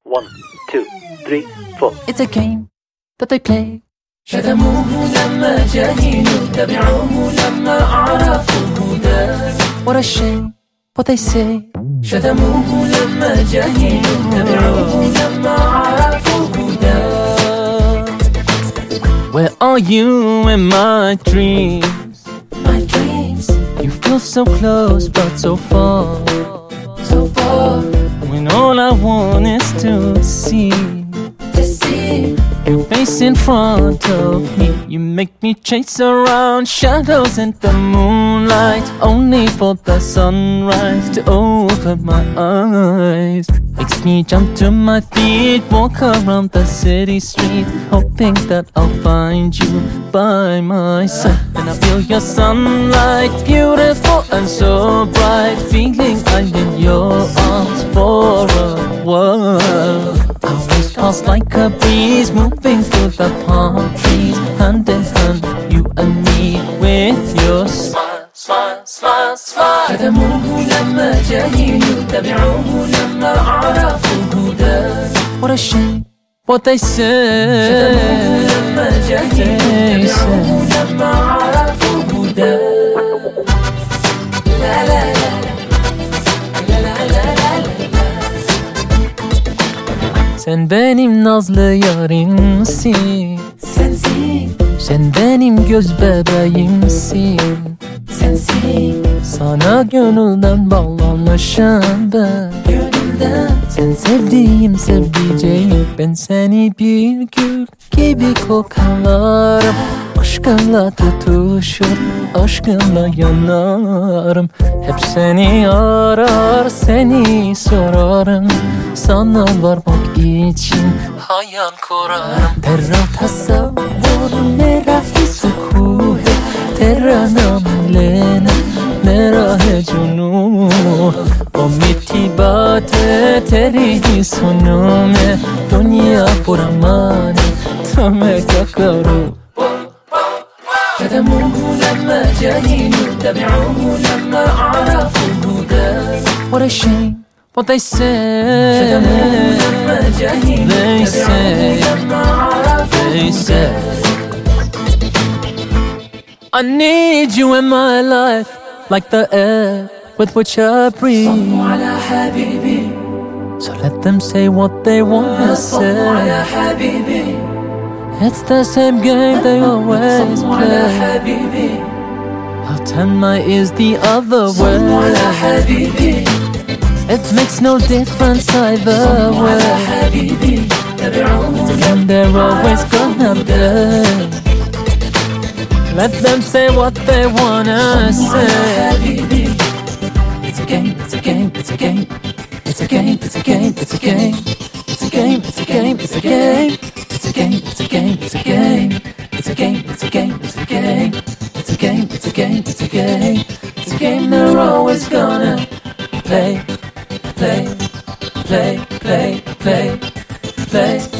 1, 2, 3, 4. It's a game that they play. شتموه لما جهلوا تبعوه لما عرفوا الهدى. What a shame what they say. شتموه لما جهلوا تبعوه لما عرفوا الهدى. Where are you in my dreams? My dreams, You feel so close but so far. so far When all I want is to see to see. your face in front of me. You make me chase around shadows in the moonlight, only for the sunrise to open my eyes. Makes me jump to my feet, walk around the city street, hoping that I'll find you by my side. And I feel your sunlight, beautiful and so bright, feeling I'm in your arms for a while. Hours pass like a breeze, moving through the palm trees, hand in hand, you and me, with your smile, smile, smile, smile. شتموه لما جهلوا تبعوه لما عرفوا الهدى. What a shame what they say. شتموه لما جهلوا تبعوه لما عرفوا الهدى. لا لا لا لا لا لا لا لا. Sen benim nazlı yarimsin, Sensin, sen benim göz bebeğimsin. sensin, Sana gönülden bağlanmışım ben. gönülden. Sen sevdiğim sevdiceğim, ben seni bir gül gibi kokarım. Aşkınla tutuşur, aşkınla yanarım. Hep seni arar, seni sorarım. Sana varmak için hayal kurarım. Terra tasavvur, mera hisukuh, terra namlena, mera है जुनून वो मीठी बात है तेरी ही सुनूं मैं दुनिया पूरा माने तो मैं क्या करूं. شتموه لما جهلوا تبعوه لما عرفوا الهدى. What a shame what they شتموه say. لما جهلوا They تبعوه say, لما عرفوا they الهدى. say I need you in my life like the air with which I breathe. على حبيبي So let them say what they wanna صلوا على say. حبيبي It's the same game they always صلوا على play. حبيبي I'll turn my ears the other صلوا على way. حبيبي It makes no difference either صلوا على way. حبيبي تبعوه And they're always gonna play. Let them say what they wanna صلوا على say. حبيبي. It's a game, it's a game, it's a game. It's a game, it's a game, it's a game. It's a game, it's a game, it's a game. It's a game, it's a game, it's a game. It's a game, it's a game, it's a game. It's a game, it's a game, it's a game. It's a game they're always gonna play, play, play, play, play, play.